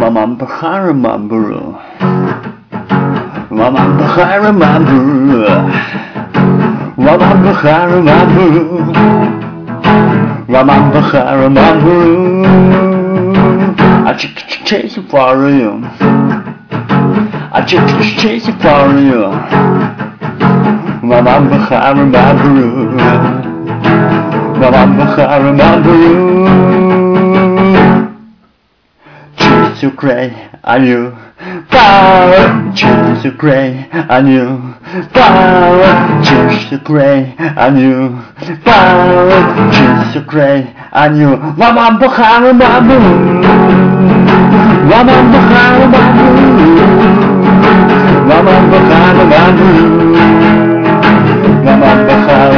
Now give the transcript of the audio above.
Mamamba Haramamburu. Mamamba Haramamburu. Mamamba Haramamburu. Mamamba Haramamburu. I chase it for you. I chase it for you. Mamamba Haramamburu. Mamamba Haramamburu. Choose your grey, I knew. Power, choose your grey, I knew. Power, choose your grey, I knew. Power, choose your grey, I knew. Mamamba Haramamburu. Mamamba Haramamburu. Mamamba Haramamburu. Mamamba Haramamburu.